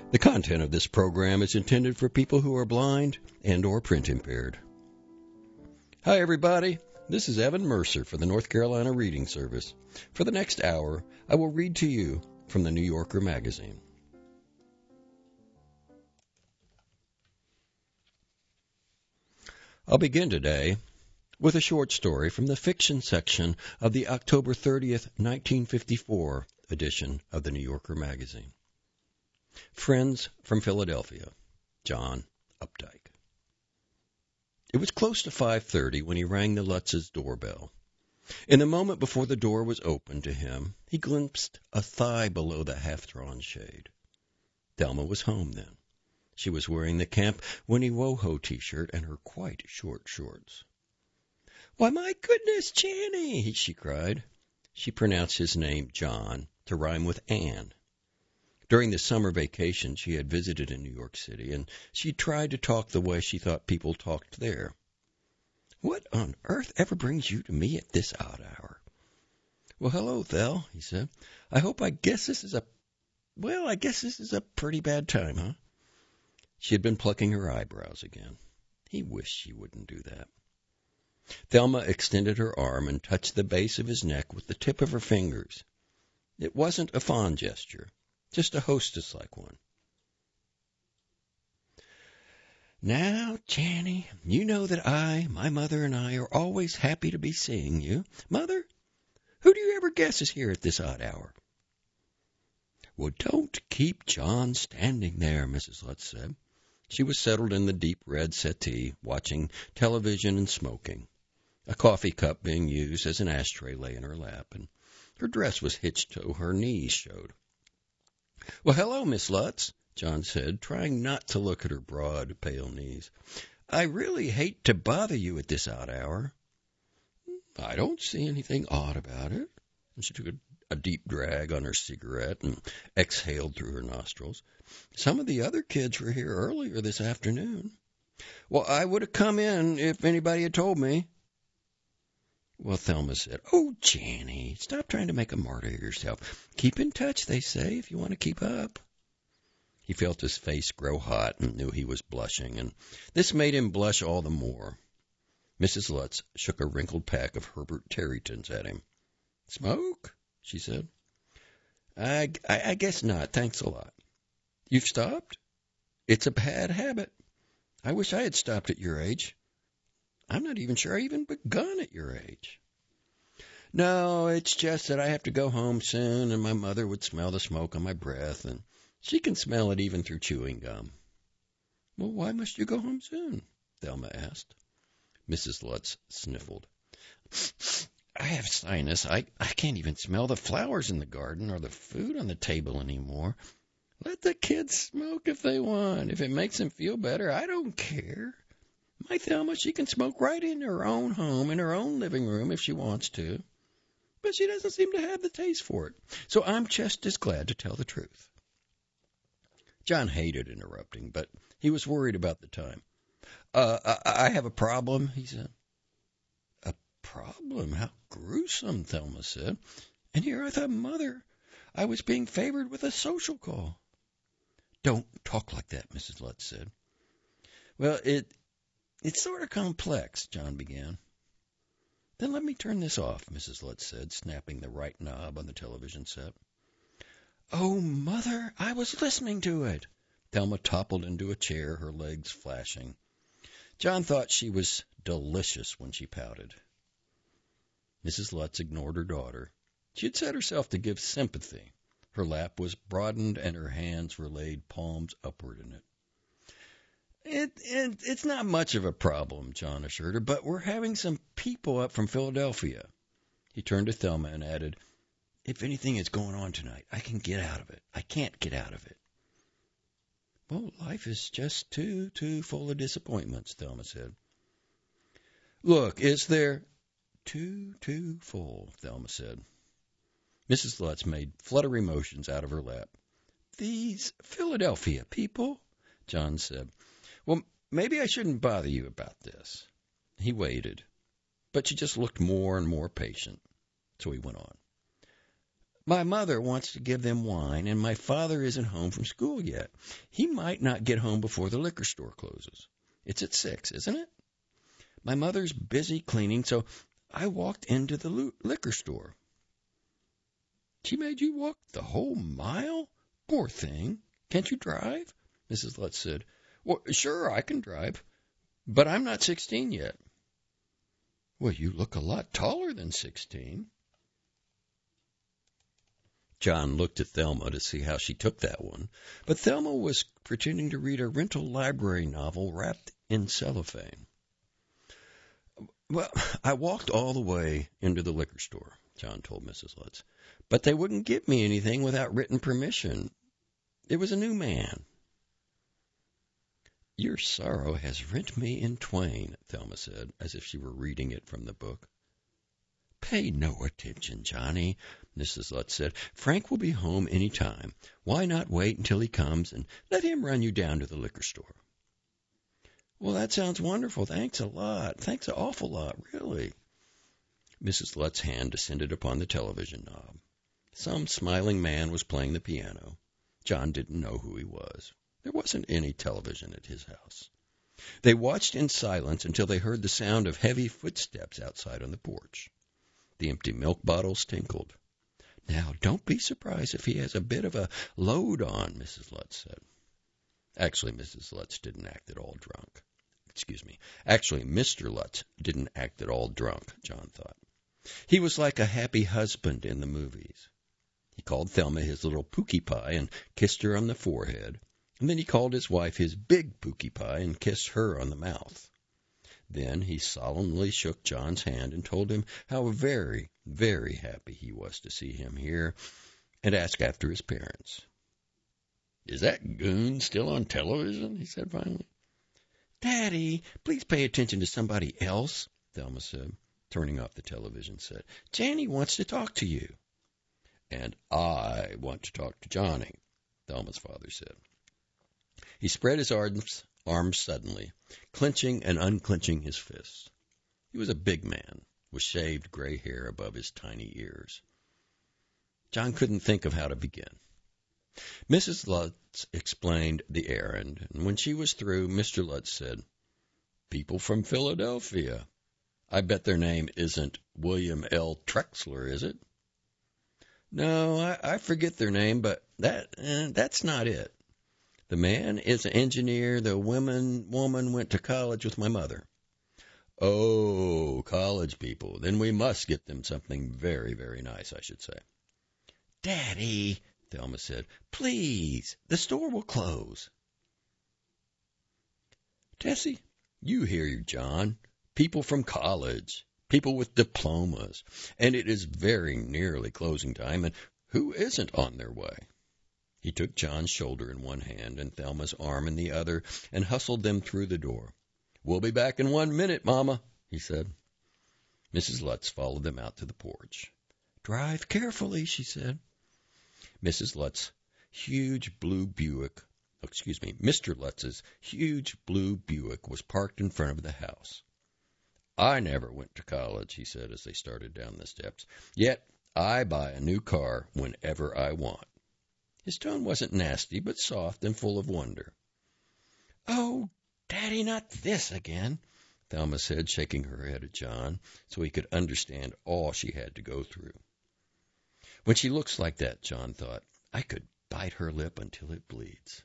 The content of this program is intended for people who are blind and or print impaired. Hi, everybody. This is Evan Mercer for the North Carolina Reading Service. For the next hour, I will read to you from the New Yorker magazine. I'll begin today with a short story from the fiction section of the October 30th, 1954 edition of the New Yorker magazine. Friends from Philadelphia, John Updike. It was close to 5:30 when he rang the Lutz's doorbell. In the moment before the door was opened to him, he glimpsed a thigh below the half-drawn shade. Thelma was home then. She was wearing the Camp Winnie Woho t-shirt and her quite short shorts. "Why, my goodness, Channy!" she cried. She pronounced his name John to rhyme with Anne. During the summer vacation, she had visited in New York City, and she tried to talk the way she thought people talked there. "What on earth ever brings you to me at this odd hour?" "Well, hello, Thel," he said. I guess this is a pretty bad time, huh?" She had been plucking her eyebrows again. He wished she wouldn't do that. Thelma extended her arm and touched the base of his neck with the tip of her fingers. It wasn't a fond gesture. Just a hostess-like one. "Now, Channy, you know that my mother and I are always happy to be seeing you. Mother, who do you ever guess is here at this odd hour?" "Well, don't keep John standing there," Mrs. Lutz said. She was settled in the deep red settee, watching television and smoking. A coffee cup being used as an ashtray lay in her lap, and her dress was hitched so her knees showed. "Well, hello, Miss Lutz," John said, trying not to look at her broad, pale knees. "I really hate to bother you at this odd hour." "I don't see anything odd about it." And she took a deep drag on her cigarette and exhaled through her nostrils. "Some of the other kids were here earlier this afternoon." "Well, I would have come in if anybody had told me." "Well," Thelma said, "Oh, Janny, stop trying to make a martyr of yourself. Keep in touch, they say, if you want to keep up." He felt his face grow hot and knew he was blushing, and this made him blush all the more. Mrs. Lutz shook a wrinkled pack of Herbert Tarrytons at him. "Smoke?" she said. I guess not, thanks a lot." "You've stopped?" "It's a bad habit. I wish I had stopped at your age. I'm not even sure I even begun at your age." "No, it's just that I have to go home soon, and my mother would smell the smoke on my breath, and she can smell it even through chewing gum." "Well, why must you go home soon?" Thelma asked. Mrs. Lutz sniffled. "I have sinus. I can't even smell the flowers in the garden or the food on the table anymore. Let the kids smoke if they want. If it makes them feel better, I don't care. My Thelma, she can smoke right in her own home, in her own living room, if she wants to. But she doesn't seem to have the taste for it. So I'm just as glad to tell the truth." John hated interrupting, but he was worried about the time. I have a problem," he said. "A problem? How gruesome," Thelma said. "And here I thought, Mother, I was being favored with a social call." "Don't talk like that," Mrs. Lutz said. "Well, it's sort of complex," John began. "Then let me turn this off," Mrs. Lutz said, snapping the right knob on the television set. "Oh, Mother, I was listening to it." Thelma toppled into a chair, her legs flashing. John thought she was delicious when she pouted. Mrs. Lutz ignored her daughter. She had set herself to give sympathy. Her lap was broadened, and her hands were laid palms upward in it. It's not much of a problem," John assured her, "but we're having some people up from Philadelphia." He turned to Thelma and added, "If anything is going on tonight, I can get out of it. I can't get out of it." "Well, life is just too full of disappointments," Thelma said. "Look, is there—" Too full," Thelma said. Mrs. Lutz made fluttery motions out of her lap. "These Philadelphia people," John said. "Well, maybe I shouldn't bother you about this." He waited, but she just looked more and more patient. So he went on. My mother wants to give them wine, and my father isn't home from school yet. He might not get home before the liquor store closes. It's at 6, isn't it? My mother's busy cleaning, so I walked into the liquor store. She made you walk the whole mile? Poor thing. Can't you drive? Mrs. Lutz said. Well, sure, I can drive, but I'm not 16 yet. Well, you look a lot taller than 16. John looked at Thelma to see how she took that one, but Thelma was pretending to read a rental library novel wrapped in cellophane. Well, I walked all the way into the liquor store, John told Mrs. Lutz, but they wouldn't give me anything without written permission. It was a new man. Your sorrow has rent me in twain, Thelma said, as if she were reading it from the book. Pay no attention, Johnny, Mrs. Lutz said. Frank will be home any time. Why not wait until he comes and let him run you down to the liquor store? Well, that sounds wonderful. Thanks a lot. Thanks an awful lot, really. Mrs. Lutz's hand descended upon the television knob. Some smiling man was playing the piano. John didn't know who he was. There wasn't any television at his house. They watched in silence until they heard the sound of heavy footsteps outside on the porch. The empty milk bottles tinkled. Now, don't be surprised if he has a bit of a load on, Mrs. Lutz said. Actually, Mrs. Lutz didn't act at all drunk. Actually, Mr. Lutz didn't act at all drunk, John thought. He was like a happy husband in the movies. He called Thelma his little Pookie Pie and kissed her on the forehead, and then he called his wife his big Pookie Pie and kissed her on the mouth. Then he solemnly shook John's hand and told him how very, very happy he was to see him here, and asked after his parents. Is that goon still on television? He said finally. Daddy, please pay attention to somebody else, Thelma said, turning off the television set. Janny wants to talk to you. And I want to talk to Johnny, Thelma's father said. He spread his arms suddenly, clenching and unclenching his fists. He was a big man, with shaved gray hair above his tiny ears. John couldn't think of how to begin. Mrs. Lutz explained the errand, and when she was through, Mr. Lutz said, People from Philadelphia. I bet their name isn't William L. Trexler, is it? No, I forget their name, but that's not it. The man is an engineer. The woman went to college with my mother. Oh, college people. Then we must get them something very, very nice, I should say. Daddy, Thelma said, please, the store will close. Tessie, you hear John. People from college. People with diplomas. And it is very nearly closing time, and who isn't on their way? He took John's shoulder in one hand and Thelma's arm in the other and hustled them through the door. We'll be back in 1 minute, Mama, he said. Mrs. Lutz followed them out to the porch. Drive carefully, she said. Mr. Lutz's huge blue Buick was parked in front of the house. I never went to college, he said as they started down the steps. Yet I buy a new car whenever I want. His tone wasn't nasty, but soft and full of wonder. Oh, Daddy, not this again, Thelma said, shaking her head at John so he could understand all she had to go through. When she looks like that, John thought, I could bite her lip until it bleeds.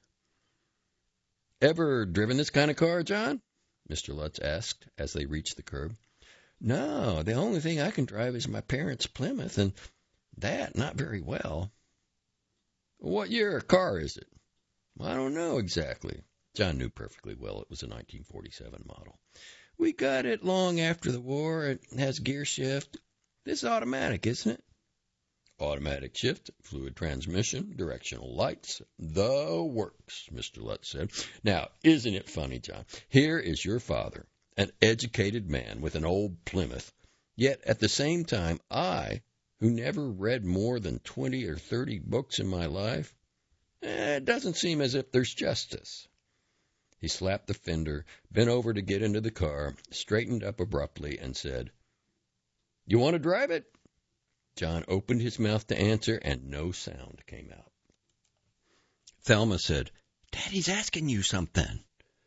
Ever driven this kind of car, John? Mr. Lutz asked as they reached the curb. No, the only thing I can drive is my parents' Plymouth, and that not very well. What year car is it? I don't know exactly. John knew perfectly well it was a 1947 model. We got it long after the war. It has gear shift. This is automatic, isn't it? Automatic shift, fluid transmission, directional lights, the works, Mr. Lutz said. Now, isn't it funny, John? Here is your father, an educated man with an old Plymouth, yet at the same time I, who never read more than 20 or 30 books in my life, it doesn't seem as if there's justice. He slapped the fender, bent over to get into the car, straightened up abruptly, and said, You want to drive it? John opened his mouth to answer, and no sound came out. Thelma said, "Daddy's asking you something."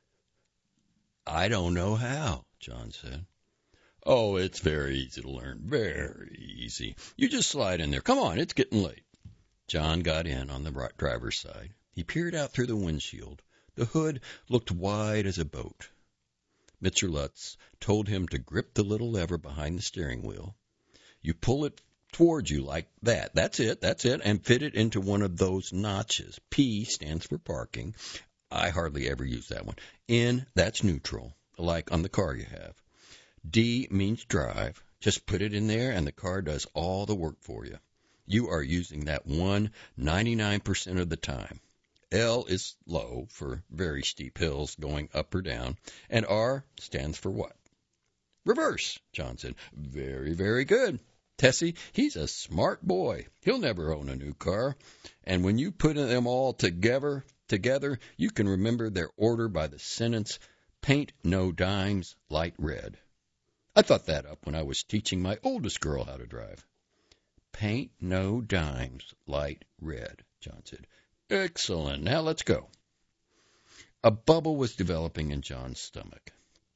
"I don't know how," John said. "Oh, it's very easy to learn, very easy. You just slide in there. Come on, it's getting late." John got in on the driver's side. He peered out through the windshield. The hood looked wide as a boat. Mr. Lutz told him to grip the little lever behind the steering wheel. You pull it towards you like that. That's it, and fit it into one of those notches. P stands for parking. I hardly ever use that one. N, that's neutral, like on the car you have. D means drive. Just put it in there, and the car does all the work for you. You are using that one 99% of the time. L is low for very steep hills going up or down. And R stands for what? Reverse, John said. Very, very good. Tessie, he's a smart boy. He'll never own a new car. And when you put them all together, you can remember their order by the sentence, paint no dimes, light red. I thought that up when I was teaching my oldest girl how to drive. Paint no dimes, light red, John said. Excellent. Now let's go. A bubble was developing in John's stomach.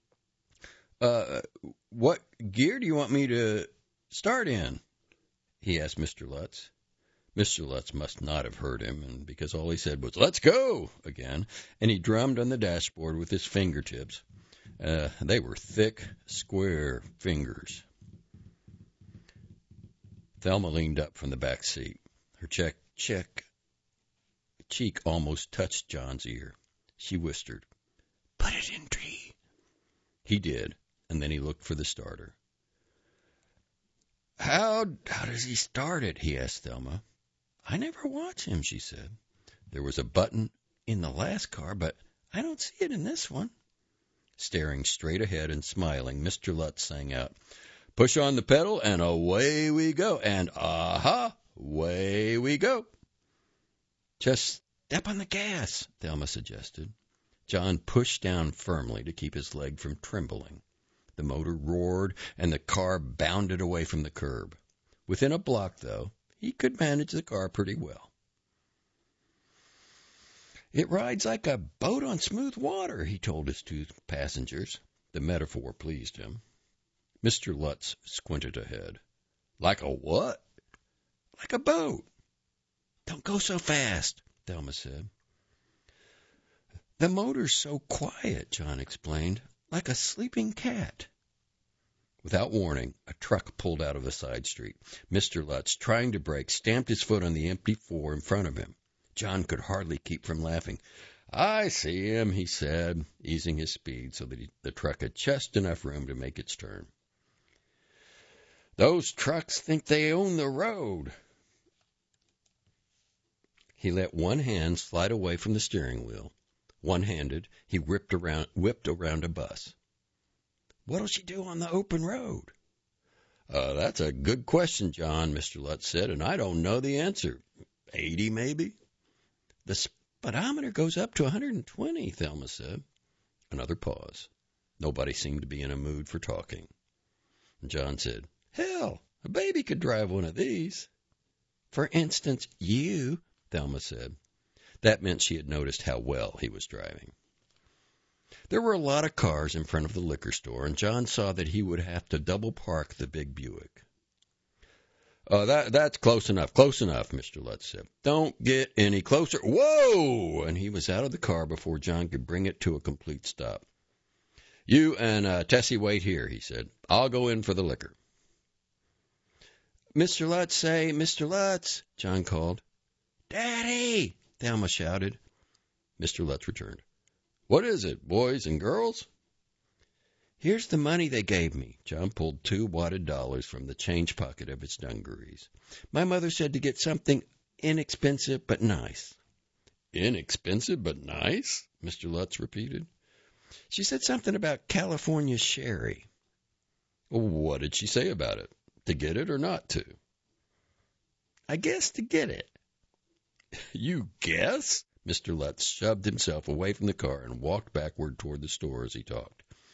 What gear do you want me to start in? He asked Mr. Lutz. Mr. Lutz must not have heard him, and because all he said was, "Let's go," again, and he drummed on the dashboard with his fingertips. They were thick, square fingers. Thelma leaned up from the back seat. Her cheek almost touched John's ear. She whispered, "Put it in D." He did, and then he looked for the starter. How does he start it?" he asked Thelma. "I never watch him," she said. "There was a button in the last car, but I don't see it in this one." Staring straight ahead and smiling, Mr. Lutz sang out, "Push on the pedal, and away we go, and aha, away we go." "Just step on the gas," Thelma suggested. John pushed down firmly to keep his leg from trembling. The motor roared, and the car bounded away from the curb. Within a block, though, he could manage the car pretty well. "It rides like a boat on smooth water," he told his two passengers. The metaphor pleased him. Mr. Lutz squinted ahead. "Like a what?" "Like a boat." "Don't go so fast," Thelma said. "The motor's so quiet," John explained, "like a sleeping cat." Without warning, a truck pulled out of the side street. Mr. Lutz, trying to brake, stamped his foot on the empty floor in front of him. John could hardly keep from laughing. "I see him," he said, easing his speed so that the truck had just enough room to make its turn. "Those trucks think they own the road." He let one hand slide away from the steering wheel. One-handed, he whipped around a bus. "What'll she do on the open road?" "That's a good question, John," Mr. Lutz said, "and I don't know the answer. 80, maybe?" "The speedometer goes up to 120, Thelma said. Another pause. Nobody seemed to be in a mood for talking. John said, "Hell, a baby could drive one of these." "For instance, you," Thelma said. That meant she had noticed how well he was driving. There were a lot of cars in front of the liquor store, and John saw that he would have to double park the big Buick. That's close enough, Mr. Lutz said. "Don't get any closer." Whoa! And he was out of the car before John could bring it to a complete stop. "You and Tessie wait here," he said. "I'll go in for the liquor." "Mr. Lutz," John called. "Daddy!" Thelma shouted. Mr. Lutz returned. "What is it, boys and girls?" "Here's the money they gave me." John pulled 2 wadded dollars from the change pocket of his dungarees. "My mother said to get something inexpensive but nice." "Inexpensive but nice?" Mr. Lutz repeated. "She said something about California sherry." "What did she say about it? To get it or not to?" "I guess to get it." "You guess?" Mr. Lutz shoved himself away from the car and walked backward toward the store as he talked.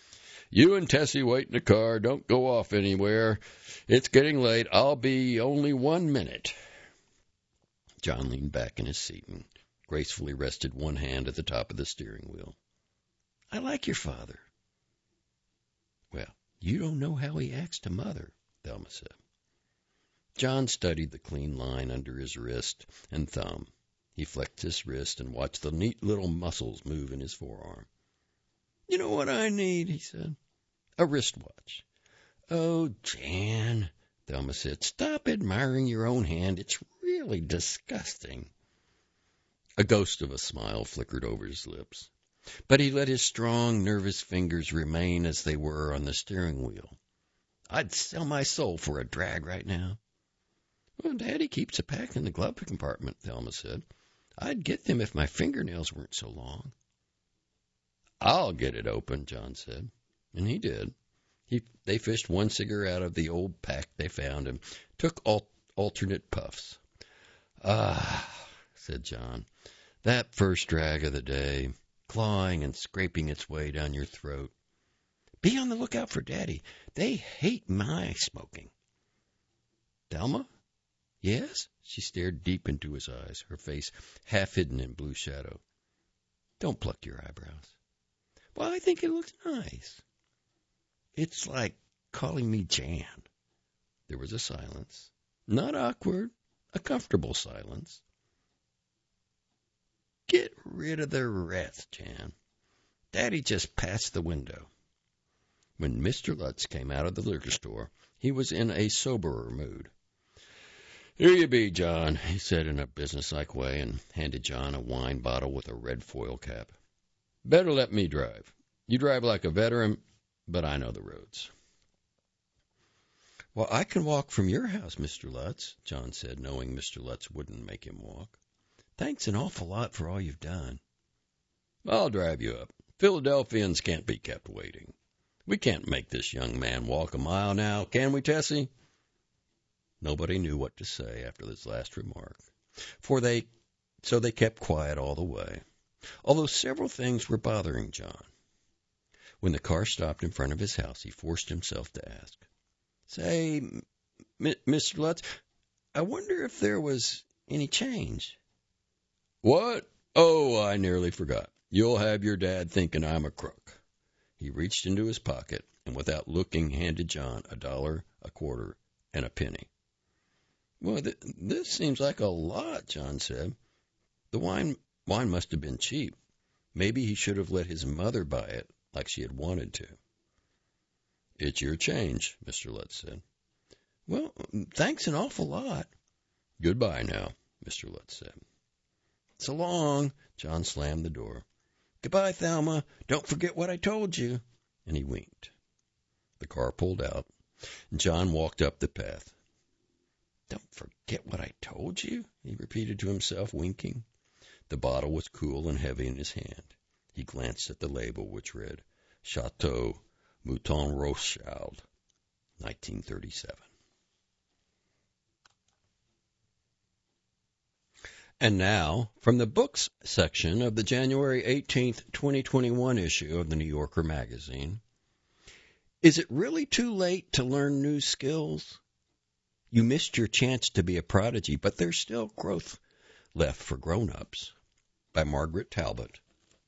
You and Tessie wait in the car. Don't go off anywhere. It's getting late. I'll be only 1 minute. John leaned back in his seat and gracefully rested one hand at the top of the steering wheel. I like your father. Well, you don't know how he acts to Mother, Thelma said. John studied the clean line under his wrist and thumb. He flexed his wrist and watched the neat little muscles move in his forearm. You know what I need, he said. A wristwatch. Oh, Jan, Thelma said, stop admiring your own hand. It's really disgusting. A ghost of a smile flickered over his lips, but he let his strong, nervous fingers remain as they were on the steering wheel. I'd sell my soul for a drag right now. Well, Daddy keeps a pack in the glove compartment, Thelma said. I'd get them if my fingernails weren't so long. I'll get it open, John said, and he did. They fished one cigarette out of the old pack they found and took alternate puffs. Ah, said John, that first drag of the day, clawing and scraping its way down your throat. Be on the lookout for Daddy. They hate my smoking. Thelma? Yes? She stared deep into his eyes, her face half hidden in blue shadow. Don't pluck your eyebrows. Well, I think it looks nice. It's like calling me Jan. There was a silence. Not awkward, a comfortable silence. Get rid of the rest, Jan. Daddy just passed the window. When Mr. Lutz came out of the liquor store, he was in a soberer mood. Here you be, John, he said in a businesslike way and handed John a wine bottle with a red foil cap. Better let me drive. You drive like a veteran, but I know the roads. Well, I can walk from your house, Mr. Lutz, John said, knowing Mr. Lutz wouldn't make him walk. Thanks an awful lot for all you've done. I'll drive you up. Philadelphians can't be kept waiting. We can't make this young man walk a mile now, can we, Tessie? Nobody knew what to say after this last remark, so they kept quiet all the way, although several things were bothering John. When the car stopped in front of his house, he forced himself to ask, Say, Mr. Lutz, I wonder if there was any change. What? Oh, I nearly forgot. You'll have your dad thinking I'm a crook. He reached into his pocket and without looking handed John $1, a quarter, and a penny. Well, this seems like a lot, John said. The wine must have been cheap. Maybe he should have let his mother buy it like she had wanted to. It's your change, Mr. Lutz said. Well, thanks an awful lot. Goodbye now, Mr. Lutz said. So long, John slammed the door. Goodbye, Thelma. Don't forget what I told you. And he winked. The car pulled out, and John walked up the path. Don't forget what I told you, he repeated to himself, winking. The bottle was cool and heavy in his hand. He glanced at the label, which read, Chateau Mouton Rothschild, 1937. And now, from the books section of the January 18th, 2021 issue of the New Yorker magazine, is it really too late to learn new skills? You missed your chance to be a prodigy, but there's still growth left for grown-ups. By Margaret Talbot.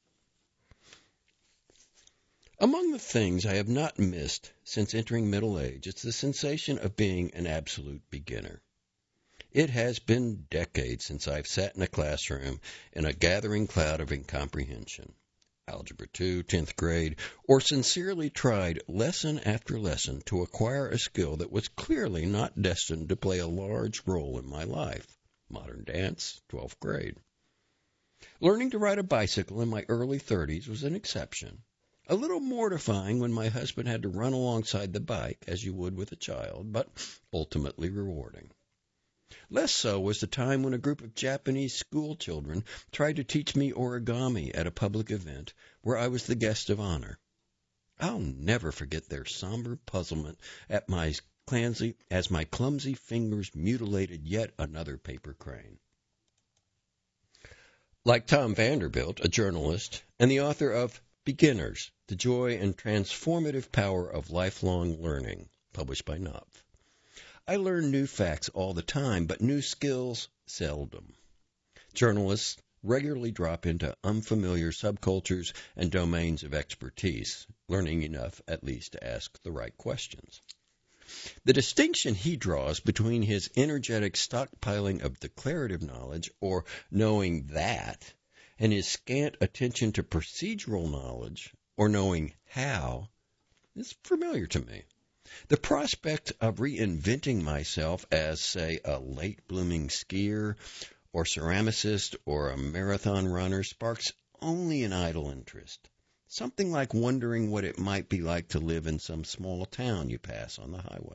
Among the things I have not missed since entering middle age, it's the sensation of being an absolute beginner. It has been decades since I've sat in a classroom in a gathering cloud of incomprehension, Algebra 2, 10th grade, or sincerely tried lesson after lesson to acquire a skill that was clearly not destined to play a large role in my life, modern dance, 12th grade. Learning to ride a bicycle in my early 30s was an exception. A little mortifying when my husband had to run alongside the bike, as you would with a child, but ultimately rewarding. Less so was the time when a group of Japanese school children tried to teach me origami at a public event where I was the guest of honor. I'll never forget their somber puzzlement at as my clumsy fingers mutilated yet another paper crane. Like Tom Vanderbilt, a journalist and the author of Beginners, the Joy and Transformative Power of Lifelong Learning, published by Knopf. I learn new facts all the time, but new skills seldom. Journalists regularly drop into unfamiliar subcultures and domains of expertise, learning enough at least to ask the right questions. The distinction he draws between his energetic stockpiling of declarative knowledge, or knowing that, and his scant attention to procedural knowledge, or knowing how, is familiar to me. The prospect of reinventing myself as, say, a late-blooming skier or ceramicist or a marathon runner sparks only an idle interest. Something like wondering what it might be like to live in some small town you pass on the highway.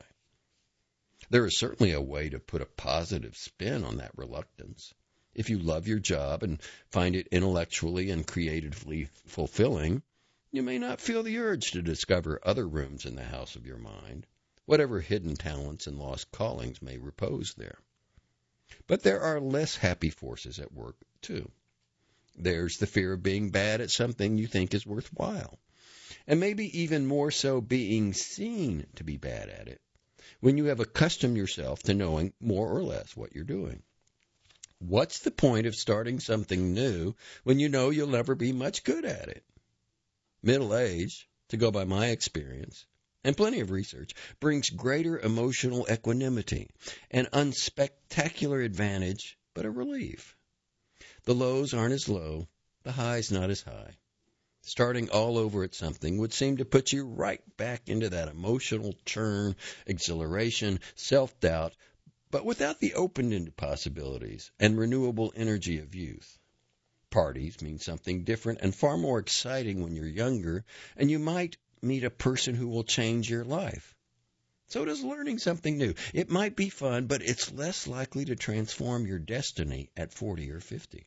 There is certainly a way to put a positive spin on that reluctance. If you love your job and find it intellectually and creatively fulfilling, you may not feel the urge to discover other rooms in the house of your mind, whatever hidden talents and lost callings may repose there. But there are less happy forces at work, too. There's the fear of being bad at something you think is worthwhile, and maybe even more so being seen to be bad at it, when you have accustomed yourself to knowing more or less what you're doing. What's the point of starting something new when you know you'll never be much good at it? Middle age, to go by my experience, and plenty of research, brings greater emotional equanimity, an unspectacular advantage, but a relief. The lows aren't as low, the highs not as high. Starting all over at something would seem to put you right back into that emotional churn, exhilaration, self-doubt, but without the open-ended possibilities and renewable energy of youth. Parties mean something different and far more exciting when you're younger, and you might meet a person who will change your life. So does learning something new. It might be fun, but it's less likely to transform your destiny at 40 or 50.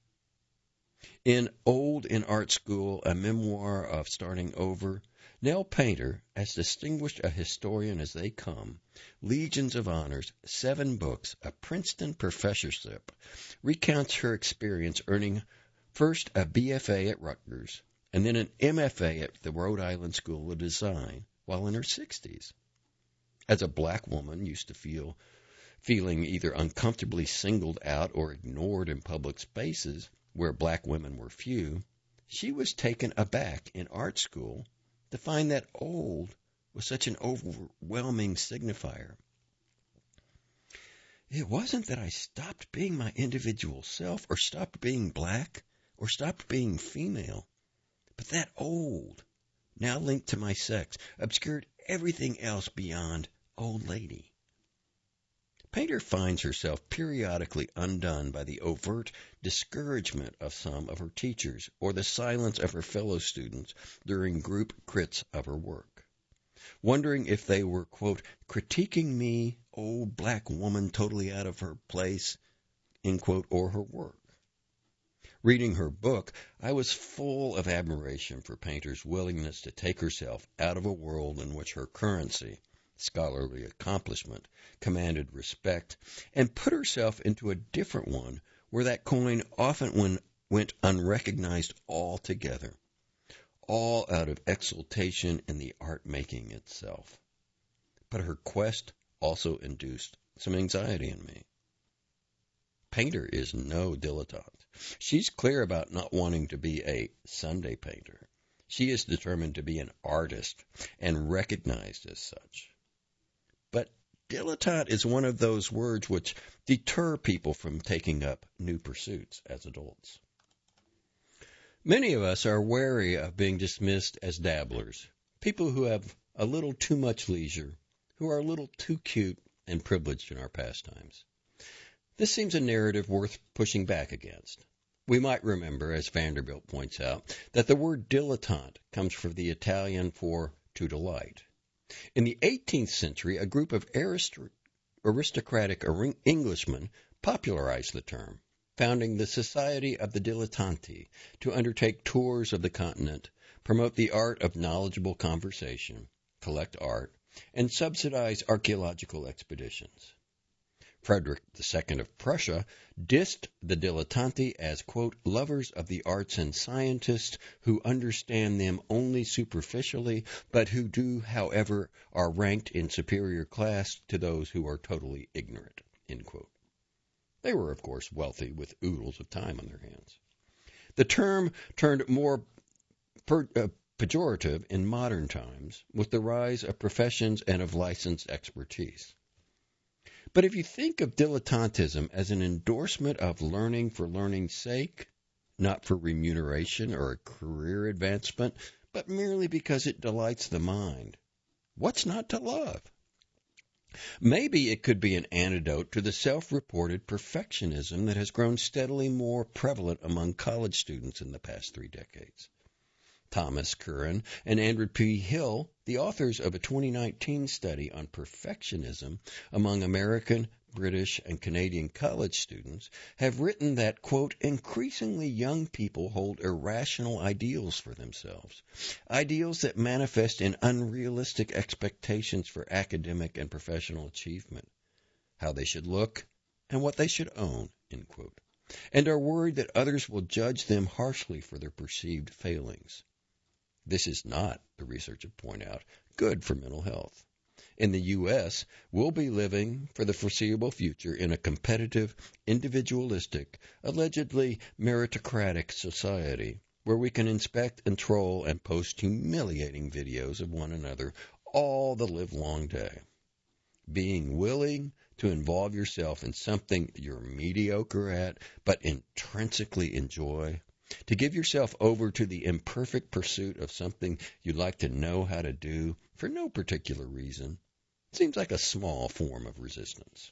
In Old in Art School, a memoir of starting over, Nell Painter, as distinguished a historian as they come, legions of honors, 7 books, a Princeton professorship, recounts her experience earning first a BFA at Rutgers and then an MFA at the Rhode Island School of Design while in her 60s. As a black woman used to feeling either uncomfortably singled out or ignored in public spaces where black women were few, she was taken aback in art school to find that old was such an overwhelming signifier. It wasn't that I stopped being my individual self or stopped being black or stopped being female, but that old, now linked to my sex, obscured everything else beyond old lady. Painter finds herself periodically undone by the overt discouragement of some of her teachers or the silence of her fellow students during group crits of her work, wondering if they were, quote, critiquing me, old black woman totally out of her place, end quote, or her work. Reading her book, I was full of admiration for Painter's willingness to take herself out of a world in which her currency, scholarly accomplishment, commanded respect, and put herself into a different one where that coin often went unrecognized altogether, all out of exultation in the art-making itself. But her quest also induced some anxiety in me. Painter is no dilettante. She's clear about not wanting to be a Sunday painter. She is determined to be an artist and recognized as such. But dilettante is one of those words which deter people from taking up new pursuits as adults. Many of us are wary of being dismissed as dabblers, people who have a little too much leisure, who are a little too cute and privileged in our pastimes. This seems a narrative worth pushing back against. We might remember, as Vanderbilt points out, that the word dilettante comes from the Italian for to delight. In the 18th century, a group of aristocratic Englishmen popularized the term, founding the Society of the Dilettanti to undertake tours of the continent, promote the art of knowledgeable conversation, collect art, and subsidize archaeological expeditions. Frederick II of Prussia dissed the dilettanti as, quote, lovers of the arts and scientists who understand them only superficially, but who do, however, are ranked in superior class to those who are totally ignorant, end quote. They were, of course, wealthy with oodles of time on their hands. The term turned more pejorative in modern times with the rise of professions and of licensed expertise. But if you think of dilettantism as an endorsement of learning for learning's sake, not for remuneration or a career advancement, but merely because it delights the mind, what's not to love? Maybe it could be an antidote to the self-reported perfectionism that has grown steadily more prevalent among college students in the past 3 decades. Thomas Curran and Andrew P. Hill, the authors of a 2019 study on perfectionism among American, British, and Canadian college students, have written that, quote, increasingly young people hold irrational ideals for themselves, ideals that manifest in unrealistic expectations for academic and professional achievement, how they should look, and what they should own, end quote, and are worried that others will judge them harshly for their perceived failings. This is not, the researchers point out, good for mental health. In the U.S., we'll be living for the foreseeable future in a competitive, individualistic, allegedly meritocratic society where we can inspect and troll and post humiliating videos of one another all the livelong day. Being willing to involve yourself in something you're mediocre at but intrinsically enjoy, to give yourself over to the imperfect pursuit of something you'd like to know how to do for no particular reason, seems like a small form of resistance.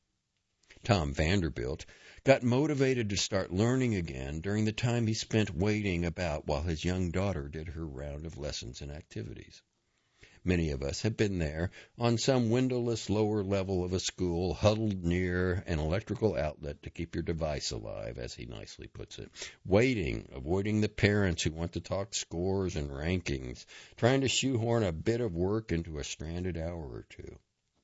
Tom Vanderbilt got motivated to start learning again during the time he spent waiting about while his young daughter did her round of lessons and activities. Many of us have been there on some windowless lower level of a school, huddled near an electrical outlet to keep your device alive, as he nicely puts it, waiting, avoiding the parents who want to talk scores and rankings, trying to shoehorn a bit of work into a stranded hour or two.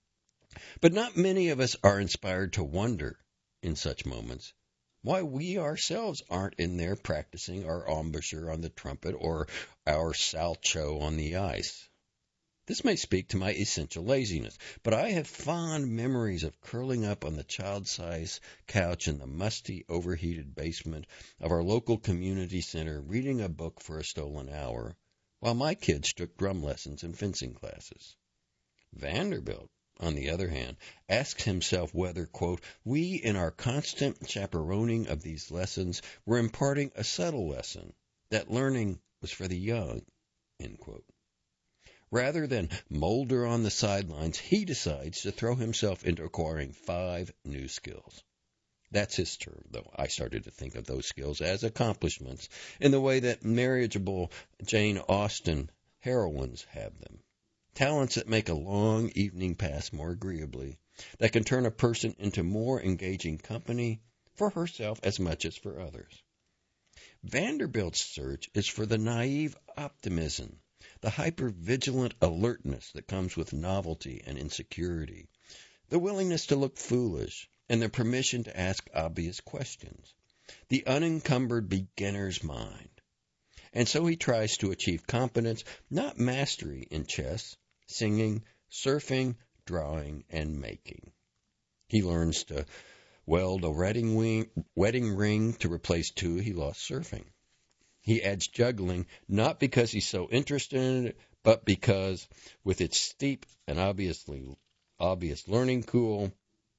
But not many of us are inspired to wonder, in such moments, why we ourselves aren't in there practicing our embouchure on the trumpet or our salcho on the ice. This may speak to my essential laziness, but I have fond memories of curling up on the child-sized couch in the musty, overheated basement of our local community center reading a book for a stolen hour, while my kids took drum lessons and fencing classes. Vanderbilt, on the other hand, asks himself whether, quote, we in our constant chaperoning of these lessons were imparting a subtle lesson, that learning was for the young, end quote. Rather than molder on the sidelines, he decides to throw himself into acquiring 5 new skills. That's his term, though I started to think of those skills as accomplishments in the way that marriageable Jane Austen heroines have them. Talents that make a long evening pass more agreeably, that can turn a person into more engaging company for herself as much as for others. Vanderbilt's search is for the naive optimism, the hyper-vigilant alertness that comes with novelty and insecurity, the willingness to look foolish, and the permission to ask obvious questions, the unencumbered beginner's mind. And so he tries to achieve competence, not mastery, in chess, singing, surfing, drawing, and making. He learns to weld a wedding ring to replace 2 he lost surfing. He adds juggling not because he's so interested in it, but because with its steep and obvious learning curve,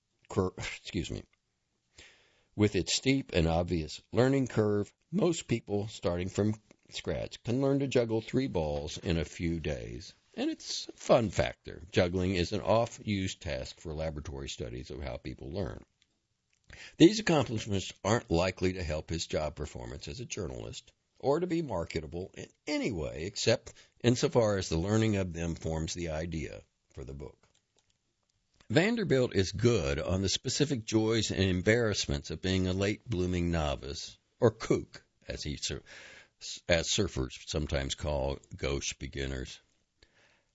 most people starting from scratch can learn to juggle 3 balls in a few days. And it's a fun factor. Juggling is an oft-used task for laboratory studies of how people learn. These accomplishments aren't likely to help his job performance as a journalist, or to be marketable in any way except insofar as the learning of them forms the idea for the book. Vanderbilt is good on the specific joys and embarrassments of being a late-blooming novice, or kook, as surfers sometimes call gauche beginners.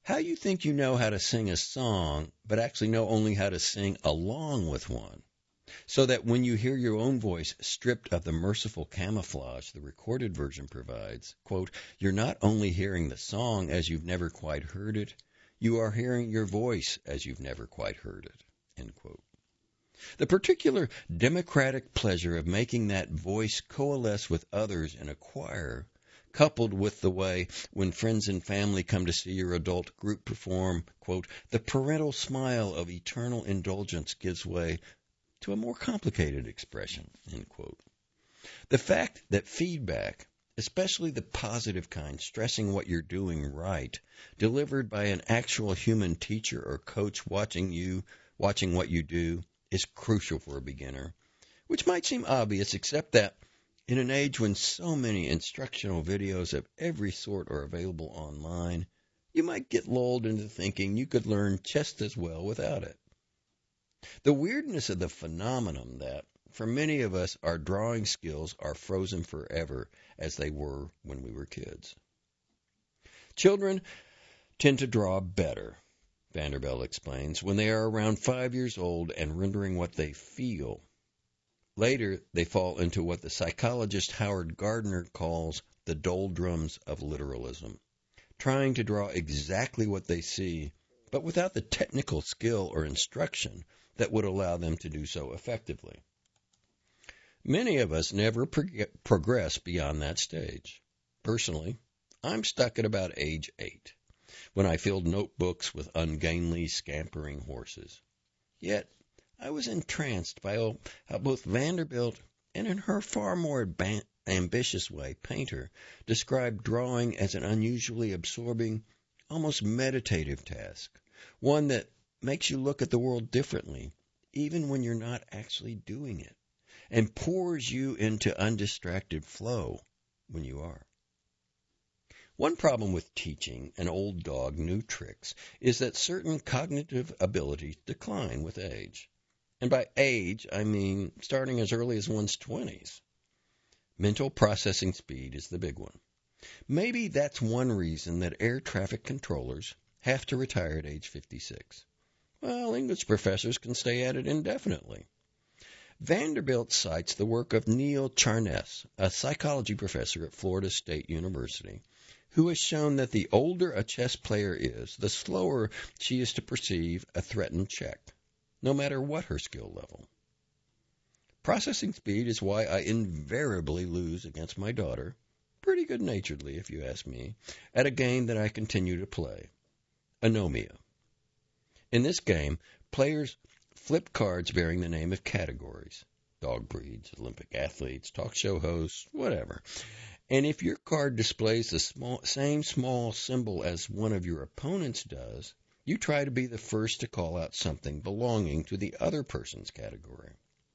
How you think you know how to sing a song, but actually know only how to sing along with one? So that when you hear your own voice stripped of the merciful camouflage the recorded version provides, quote, you're not only hearing the song as you've never quite heard it, you are hearing your voice as you've never quite heard it, end quote. The particular democratic pleasure of making that voice coalesce with others in a choir, coupled with the way when friends and family come to see your adult group perform, quote, the parental smile of eternal indulgence gives way to a more complicated expression, end quote. The fact that feedback, especially the positive kind, stressing what you're doing right, delivered by an actual human teacher or coach watching what you do, is crucial for a beginner, which might seem obvious, except that in an age when so many instructional videos of every sort are available online, you might get lulled into thinking you could learn just as well without it. The weirdness of the phenomenon that, for many of us, our drawing skills are frozen forever as they were when we were kids. Children tend to draw better, Vanderbilt explains, when they are around 5 years old and rendering what they feel. Later, they fall into what the psychologist Howard Gardner calls the doldrums of literalism, trying to draw exactly what they see, but without the technical skill or instruction that would allow them to do so effectively. Many of us never progress beyond that stage. Personally, I'm stuck at about age 8, when I filled notebooks with ungainly, scampering horses. Yet, I was entranced by how both Vanderbilt and, in her far more ambitious way, Painter, described drawing as an unusually absorbing, almost meditative task, one that makes you look at the world differently, even when you're not actually doing it, and pours you into undistracted flow when you are. One problem with teaching an old dog new tricks is that certain cognitive abilities decline with age. And by age, I mean starting as early as one's 20s. Mental processing speed is the big one. Maybe that's one reason that air traffic controllers have to retire at age 56. Well, English professors can stay at it indefinitely. Vanderbilt cites the work of Neil Charnes, a psychology professor at Florida State University, who has shown that the older a chess player is, the slower she is to perceive a threatened check, no matter what her skill level. Processing speed is why I invariably lose against my daughter, pretty good-naturedly if you ask me, at a game that I continue to play, Anomia. In this game, players flip cards bearing the name of categories, dog breeds, Olympic athletes, talk show hosts, whatever. And if your card displays the same small symbol as one of your opponents does, you try to be the first to call out something belonging to the other person's category.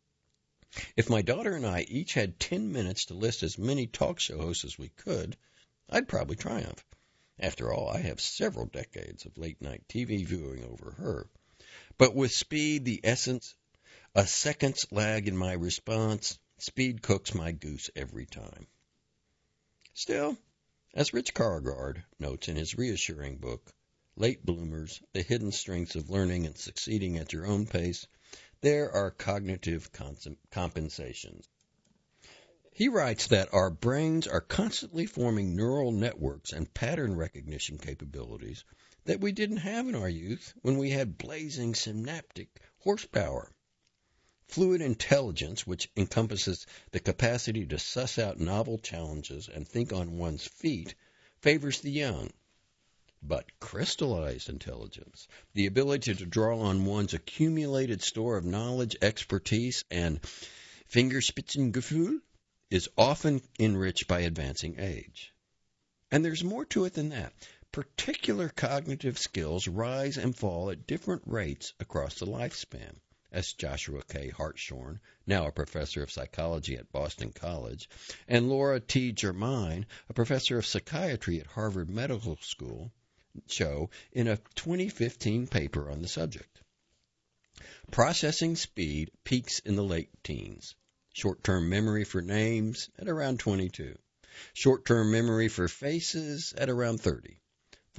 If my daughter and I each had 10 minutes to list as many talk show hosts as we could, I'd probably triumph. After all, I have several decades of late-night TV viewing over her. But with speed, the essence, a second's lag in my response, speed cooks my goose every time. Still, as Rich Kargard notes in his reassuring book, Late Bloomers, The Hidden Strengths of Learning and Succeeding at Your Own Pace, there are cognitive compensations. He writes that our brains are constantly forming neural networks and pattern recognition capabilities that we didn't have in our youth when we had blazing synaptic horsepower. Fluid intelligence, which encompasses the capacity to suss out novel challenges and think on one's feet, favors the young. But crystallized intelligence, the ability to draw on one's accumulated store of knowledge, expertise, and Fingerspitzengefühl, is often enriched by advancing age. And there's more to it than that. Particular cognitive skills rise and fall at different rates across the lifespan, as Joshua K. Hartshorne, now a professor of psychology at Boston College, and Laura T. Germain, a professor of psychiatry at Harvard Medical School, show in a 2015 paper on the subject. Processing speed peaks in the late teens. Short-term memory for names at around 22. Short-term memory for faces at around 30.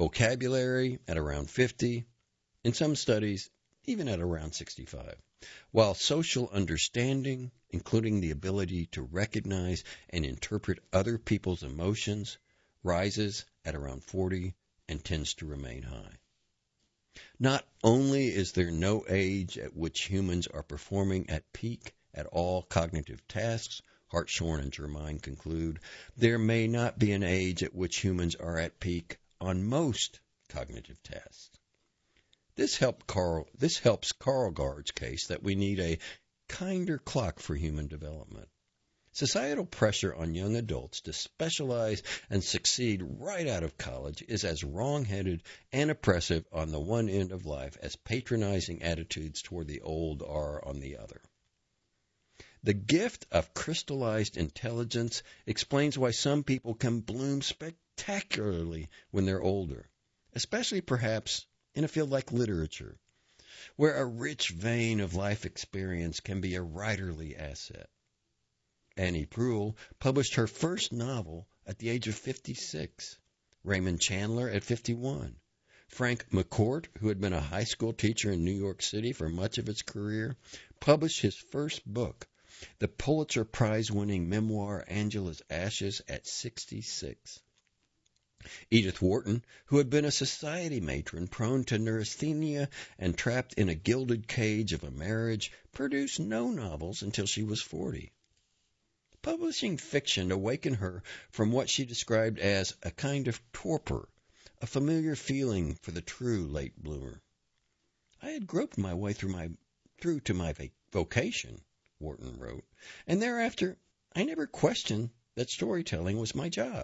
vocabulary at around 50, in some studies even at around 65, while social understanding, including the ability to recognize and interpret other people's emotions, rises at around 40 and tends to remain high. Not only is there no age at which humans are performing at peak at all cognitive tasks, Hartshorne and Germain conclude, there may not be an age at which humans are at peak on most cognitive tasks. This helps Kierkegaard's case that we need a kinder clock for human development. Societal pressure on young adults to specialize and succeed right out of college is as wrong-headed and oppressive on the one end of life as patronizing attitudes toward the old are on the other. The gift of crystallized intelligence explains why some people can bloom spectacularly when they're older, especially perhaps in a field like literature, where a rich vein of life experience can be a writerly asset. Annie Proulx published her first novel at the age of 56, Raymond Chandler at 51. Frank McCourt, who had been a high school teacher in New York City for much of his career, published his first book, the Pulitzer Prize-winning memoir Angela's Ashes, at 66. Edith Wharton, who had been a society matron prone to neurasthenia and trapped in a gilded cage of a marriage, produced no novels until she was 40. Publishing fiction awakened her from what she described as a kind of torpor, a familiar feeling for the true late bloomer. I had groped my way through to my vocation, Wharton wrote, and thereafter I never questioned that storytelling was my job.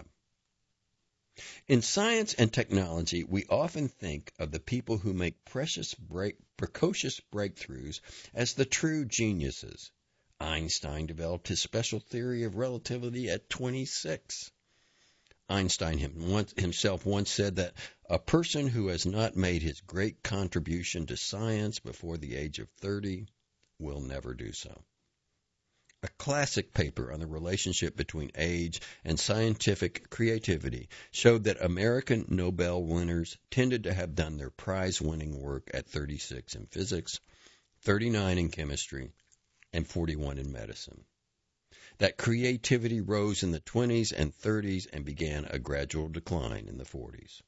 In science and technology, we often think of the people who make precocious breakthroughs as the true geniuses. Einstein developed his special theory of relativity at 26. Einstein himself once said that a person who has not made his great contribution to science before the age of 30 will never do so. A classic paper on the relationship between age and scientific creativity showed that American Nobel winners tended to have done their prize-winning work at 36 in physics, 39 in chemistry, and 41 in medicine. That creativity rose in the 20s and 30s and began a gradual decline in the 40s.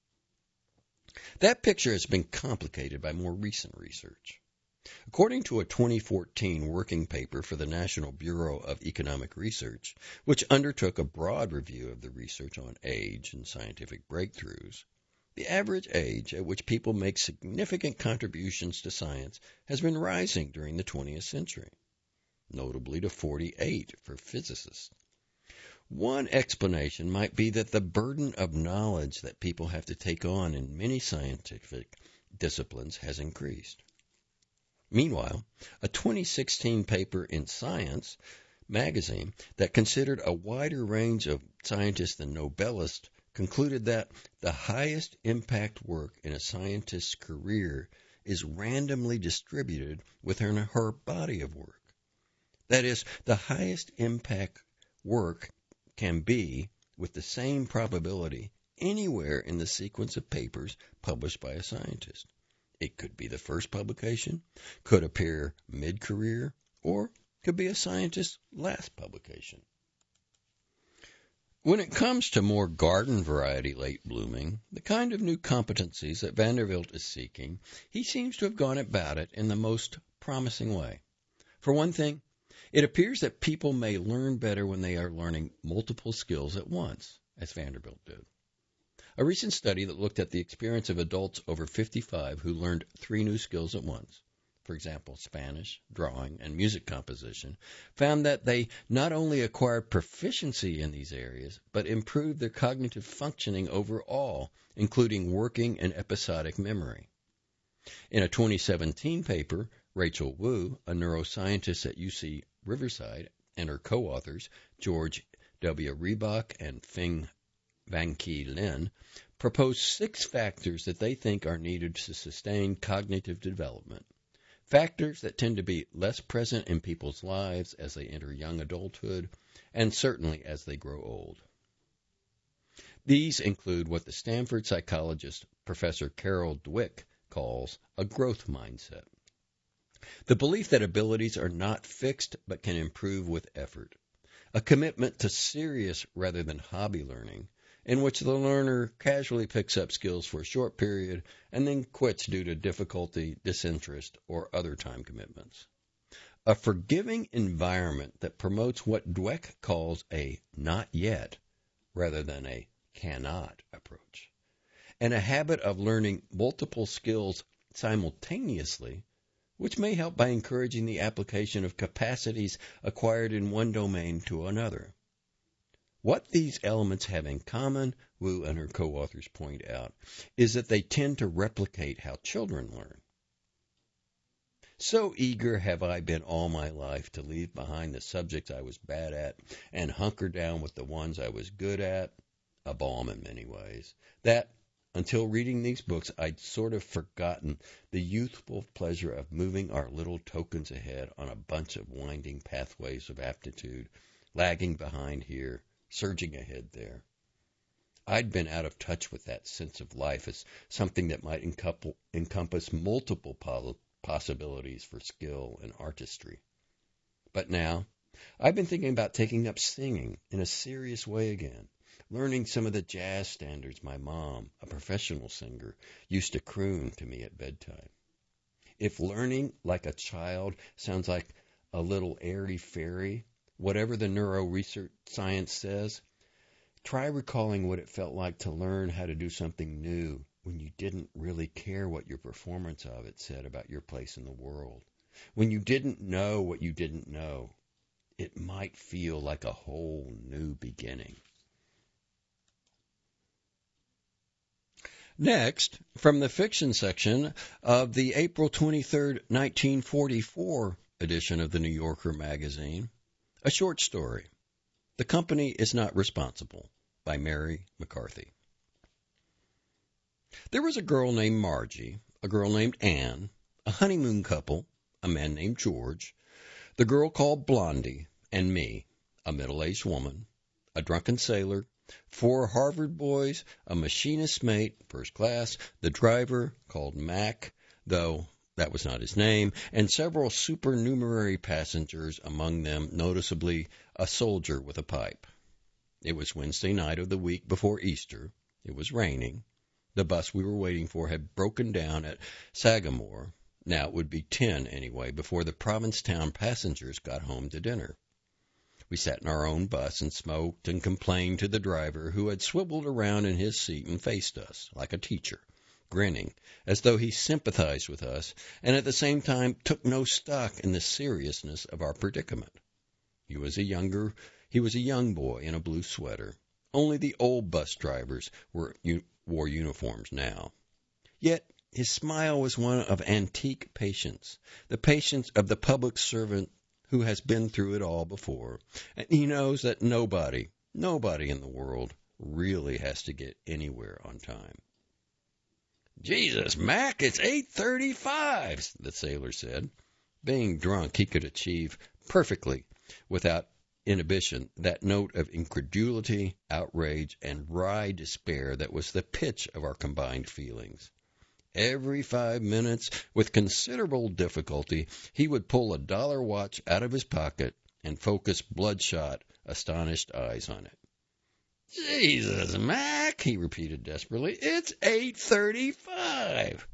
That picture has been complicated by more recent research. According to a 2014 working paper for the National Bureau of Economic Research, which undertook a broad review of the research on age and scientific breakthroughs, the average age at which people make significant contributions to science has been rising during the 20th century, notably to 48 for physicists. One explanation might be that the burden of knowledge that people have to take on in many scientific disciplines has increased. Meanwhile, a 2016 paper in Science magazine that considered a wider range of scientists than Nobelists concluded that the highest impact work in a scientist's career is randomly distributed within her body of work. That is, the highest impact work can be, with the same probability, anywhere in the sequence of papers published by a scientist. It could be the first publication, could appear mid-career, or could be a scientist's last publication. When it comes to more garden variety late blooming, the kind of new competencies that Vanderbilt is seeking, he seems to have gone about it in the most promising way. For one thing, it appears that people may learn better when they are learning multiple skills at once, as Vanderbilt did. A recent study that looked at the experience of adults over 55 who learned 3 new skills at once, for example, Spanish, drawing, and music composition, found that they not only acquired proficiency in these areas, but improved their cognitive functioning overall, including working and episodic memory. In a 2017 paper, Rachel Wu, a neuroscientist at UC Riverside, and her co-authors, George W. Reibach and Feng Vanqi Lin, proposed 6 factors that they think are needed to sustain cognitive development, factors that tend to be less present in people's lives as they enter young adulthood and certainly as they grow old. These include what the Stanford psychologist Professor Carol Dweck calls a growth mindset. The belief that abilities are not fixed but can improve with effort. A commitment to serious rather than hobby learning, in which the learner casually picks up skills for a short period and then quits due to difficulty, disinterest, or other time commitments. A forgiving environment that promotes what Dweck calls a not yet rather than a cannot approach. And a habit of learning multiple skills simultaneously, which may help by encouraging the application of capacities acquired in one domain to another. What these elements have in common, Wu and her co-authors point out, is that they tend to replicate how children learn. So eager have I been all my life to leave behind the subjects I was bad at and hunker down with the ones I was good at, a balm in many ways, that until reading these books I'd sort of forgotten the youthful pleasure of moving our little tokens ahead on a bunch of winding pathways of aptitude, lagging behind here, surging ahead there. I'd been out of touch with that sense of life as something that might encompass multiple possibilities for skill and artistry. But now, I've been thinking about taking up singing in a serious way again, learning some of the jazz standards my mom, a professional singer, used to croon to me at bedtime. If learning like a child sounds like a little airy-fairy, whatever the neuro research science says, try recalling what it felt like to learn how to do something new when you didn't really care what your performance of it said about your place in the world. When you didn't know what you didn't know, it might feel like a whole new beginning. Next, from the fiction section of the April 23, 1944 edition of the New Yorker magazine, a short story, The Company is Not Responsible, by Mary McCarthy. There was a girl named Margie, a girl named Anne, a honeymoon couple, a man named George, the girl called Blondie, and me, a middle-aged woman, a drunken sailor, 4 Harvard boys, a machinist's mate, first class, the driver, called Mac, though that was not his name, and several supernumerary passengers, among them noticeably a soldier with a pipe. It was Wednesday night of the week before Easter. It was raining. The bus we were waiting for had broken down at Sagamore. Now it would be 10 anyway before the Provincetown passengers got home to dinner. We sat in our own bus and smoked and complained to the driver, who had swiveled around in his seat and faced us like a teacher, grinning as though he sympathized with us and at the same time took no stock in the seriousness of our predicament. He was a young boy in a blue sweater. Only the old bus drivers wore uniforms now. Yet his smile was one of antique patience, the patience of the public servant who has been through it all before, and he knows that nobody in the world really has to get anywhere on time. "Jesus, Mac, it's 8:35, the sailor said. Being drunk, he could achieve perfectly, without inhibition, that note of incredulity, outrage, and wry despair that was the pitch of our combined feelings. Every 5 minutes, with considerable difficulty, he would pull a dollar watch out of his pocket and focus bloodshot, astonished eyes on it. "Jesus, Mac," he repeated desperately, "it's 8:35.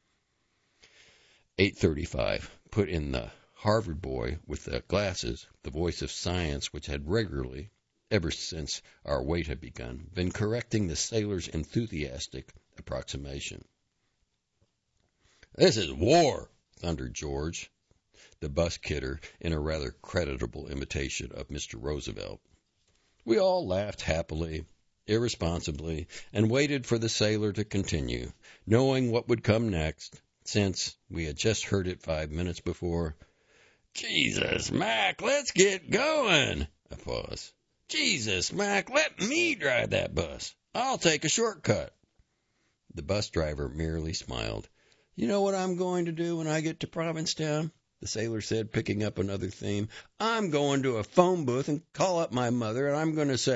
8:35, put in the Harvard boy with the glasses, the voice of science which had regularly, ever since our wait had begun, been correcting the sailor's enthusiastic approximation. "This is war," thundered George, the bus kidder, in a rather creditable imitation of Mr. Roosevelt. We all laughed happily, irresponsibly, and waited for the sailor to continue, knowing what would come next, since we had just heard it 5 minutes before. "Jesus, Mac, let's get going." A pause. "Jesus, Mac, let me drive that bus. I'll take a shortcut." The bus driver merely smiled. "You know what I'm going to do when I get to Provincetown?" the sailor said, picking up another theme. "I'm going to a phone booth and call up my mother, and I'm going to say,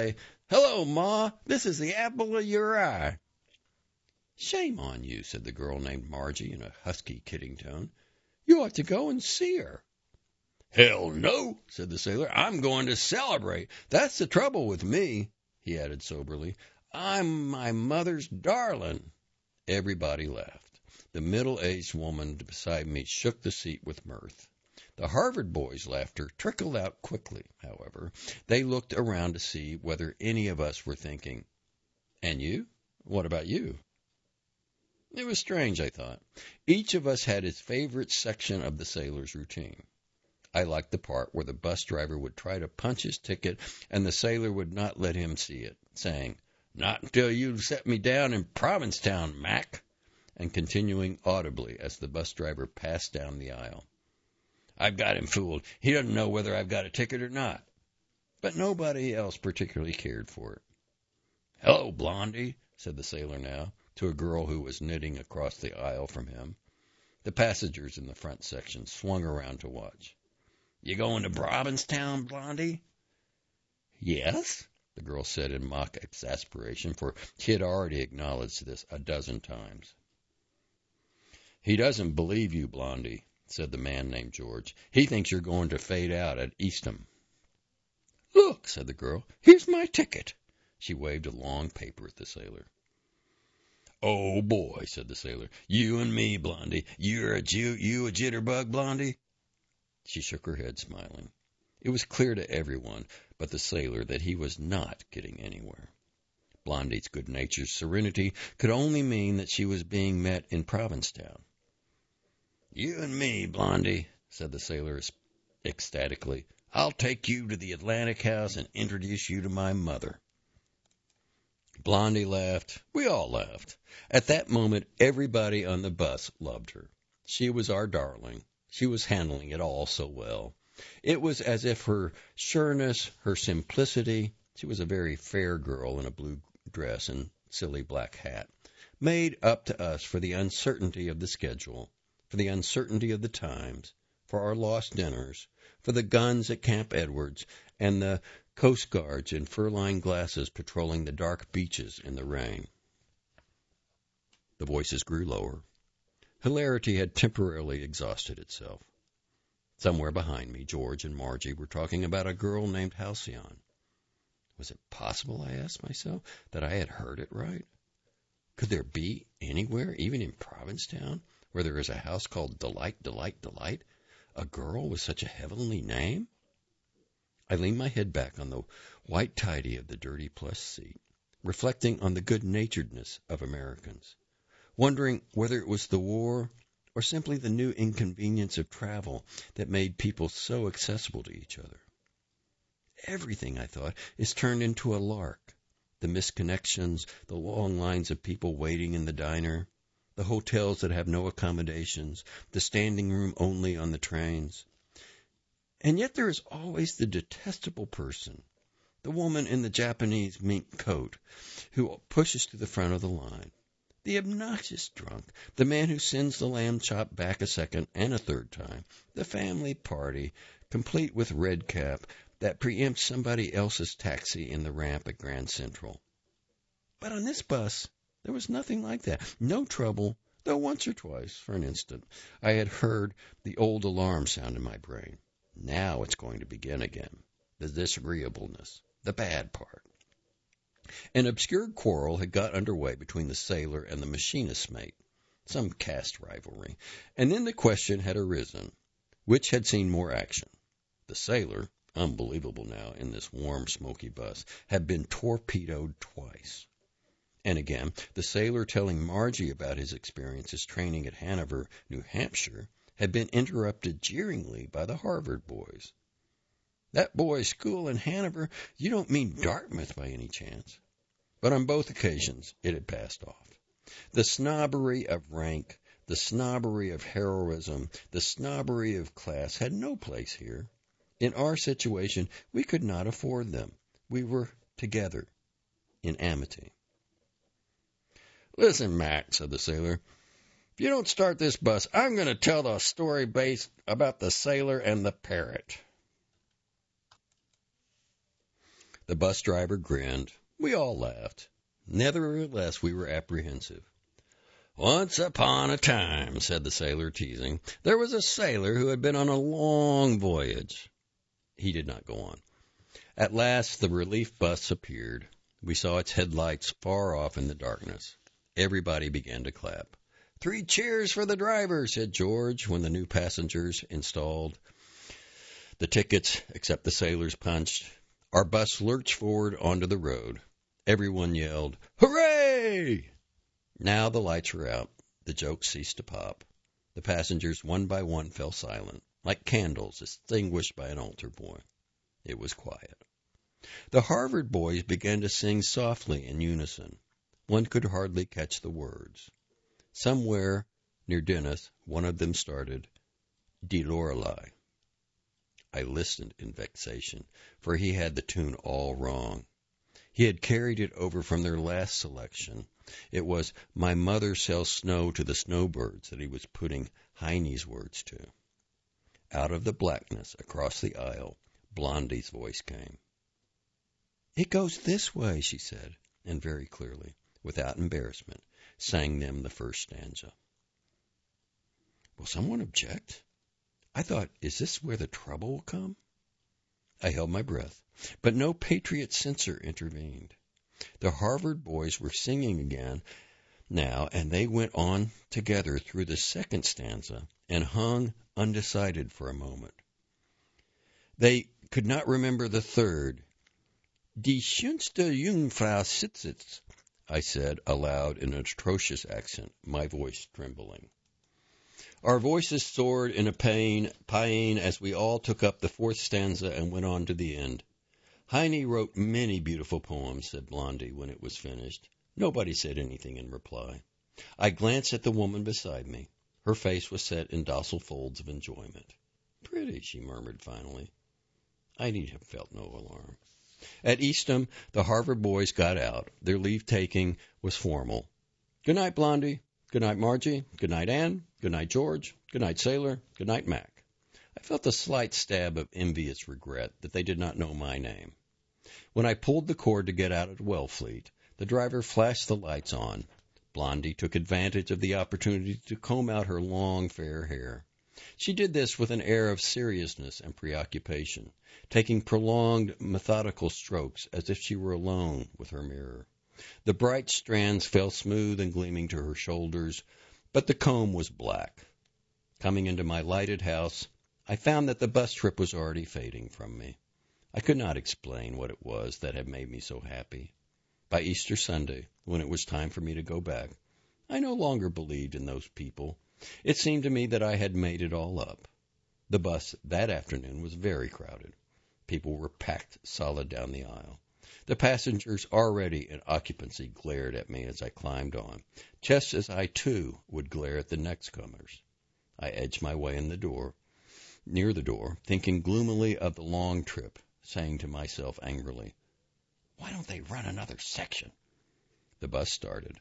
Hello, Ma. This is the apple of your eye. Shame on you, said the girl named Margie in a husky, kidding tone. You ought to go and see her. Hell no, said the sailor. I'm going to celebrate. That's the trouble with me, he added soberly. I'm my mother's darling. Everybody laughed. The middle-aged woman beside me shook the seat with mirth. The Harvard boys' laughter trickled out quickly, however. They looked around to see whether any of us were thinking, and you? What about you? It was strange, I thought. Each of us had his favorite section of the sailor's routine. I liked the part where the bus driver would try to punch his ticket and the sailor would not let him see it, saying, Not until you set me down in Provincetown, Mac, and continuing audibly as the bus driver passed down the aisle. I've got him fooled. He doesn't know whether I've got a ticket or not. But nobody else particularly cared for it. Hello, Blondie, said the sailor now, to a girl who was knitting across the aisle from him. The passengers in the front section swung around to watch. You going to Provincetown, Blondie? Yes, the girl said in mock exasperation, for she had already acknowledged this a dozen times. He doesn't believe you, Blondie, said the man named George. He thinks you're going to fade out at Eastham. Look, said the girl, here's my ticket. She waved a long paper at the sailor. Oh, boy, said the sailor. You and me, Blondie. You a jitterbug, Blondie? She shook her head, smiling. It was clear to everyone but the sailor that he was not getting anywhere. Blondie's good-natured serenity could only mean that she was being met in Provincetown. You and me, Blondie, said the sailor ecstatically. I'll take you to the Atlantic House and introduce you to my mother. Blondie laughed. We all laughed. At that moment, everybody on the bus loved her. She was our darling. She was handling it all so well. It was as if her sureness, her simplicity, she was a very fair girl in a blue dress and silly black hat, made up to us for the uncertainty of the schedule, for the uncertainty of the times, for our lost dinners, for the guns at Camp Edwards, and the Coast Guards in fur-lined glasses patrolling the dark beaches in the rain. The voices grew lower. Hilarity had temporarily exhausted itself. Somewhere behind me, George and Margie were talking about a girl named Halcyon. Was it possible, I asked myself, that I had heard it right? Could there be anywhere, even in Provincetown, where there is a house called Delight, Delight, Delight, a girl with such a heavenly name? I leaned my head back on the white tidy of the dirty plush seat, reflecting on the good-naturedness of Americans, wondering whether it was the war or simply the new inconvenience of travel that made people so accessible to each other. Everything, I thought, is turned into a lark. The missed connections, the long lines of people waiting in the diner, the hotels that have no accommodations, the standing room only on the trains. And yet there is always the detestable person, the woman in the Japanese mink coat who pushes to the front of the line, the obnoxious drunk, the man who sends the lamb chop back a second and a third time, the family party, complete with red cap, that preempts somebody else's taxi in the ramp at Grand Central. But on this bus, there was nothing like that. No trouble, though once or twice, for an instant, I had heard the old alarm sound in my brain. Now it's going to begin again. The disagreeableness, the bad part. An obscure quarrel had got underway between the sailor and the machinist's mate, some caste rivalry, and then the question had arisen, which had seen more action? The sailor, unbelievable now in this warm, smoky bus, had been torpedoed twice. And again, the sailor telling Margie about his experiences training at Hanover, New Hampshire, had been interrupted jeeringly by the Harvard boys. That boy's school in Hanover, you don't mean Dartmouth by any chance. But on both occasions it had passed off. The snobbery of rank, the snobbery of heroism, the snobbery of class had no place here. In our situation, we could not afford them. We were together, in amity. Listen, Mac, said the sailor. If you don't start this bus, I'm going to tell the story based about the sailor and the parrot. The bus driver grinned. We all laughed. Nevertheless, we were apprehensive. Once upon a time, said the sailor, teasing, there was a sailor who had been on a long voyage. He did not go on. At last, the relief bus appeared. We saw its headlights far off in the darkness. Everybody began to clap. 3 cheers for the driver, said George, when the new passengers installed the tickets, except the sailors punched. Our bus lurched forward onto the road. Everyone yelled, Hooray! Now the lights were out. The jokes ceased to pop. The passengers, one by one, fell silent, like candles extinguished by an altar boy. It was quiet. The Harvard boys began to sing softly in unison. One could hardly catch the words. Somewhere near Dennis, one of them started, De Lorelei. I listened in vexation, for he had the tune all wrong. He had carried it over from their last selection. It was My Mother Sells Snow to the Snowbirds that he was putting Heine's words to. Out of the blackness across the aisle, Blondie's voice came. It goes this way, she said, and very clearly, without embarrassment, sang them the first stanza. Will someone object? I thought, is this where the trouble will come? I held my breath, but no patriot censor intervened. The Harvard boys were singing again now, and they went on together through the second stanza and hung undecided for a moment. They could not remember the third. Die schönste Jungfrau sitzt, I said aloud in an atrocious accent, my voice trembling. Our voices soared in a paean as we all took up the fourth stanza and went on to the end. Heine wrote many beautiful poems, said Blondie when it was finished. Nobody said anything in reply. I glanced at the woman beside me. Her face was set in docile folds of enjoyment. Pretty, she murmured finally. I need have felt no alarm. At Eastham, the Harvard boys got out. Their leave-taking was formal. Good night, Blondie. Good night, Margie. Good night, Anne. Good night, George. Good night, Sailor. Good night, Mac. I felt a slight stab of envious regret that they did not know my name. When I pulled the cord to get out at Wellfleet, the driver flashed the lights on. Blondie took advantage of the opportunity to comb out her long, fair hair. She did this with an air of seriousness and preoccupation, taking prolonged, methodical strokes as if she were alone with her mirror. The bright strands fell smooth and gleaming to her shoulders, but the comb was black. Coming into my lighted house, I found that the bus trip was already fading from me. I could not explain what it was that had made me so happy. By Easter Sunday, when it was time for me to go back, I no longer believed in those people. It seemed to me that I had made it all up. The bus that afternoon was very crowded. People were packed solid down the aisle. The passengers already in occupancy glared at me as I climbed on, just as I, too, would glare at the next comers. I edged my way near the door, thinking gloomily of the long trip, saying to myself angrily, Why don't they run another section? The bus started.